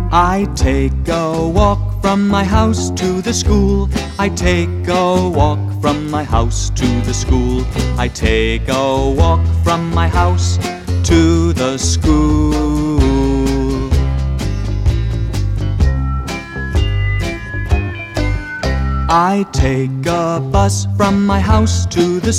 I take a walk from my house to the school. I take a walk from my house to the school. I take a walk from my house to the school. I take a bus from my house to the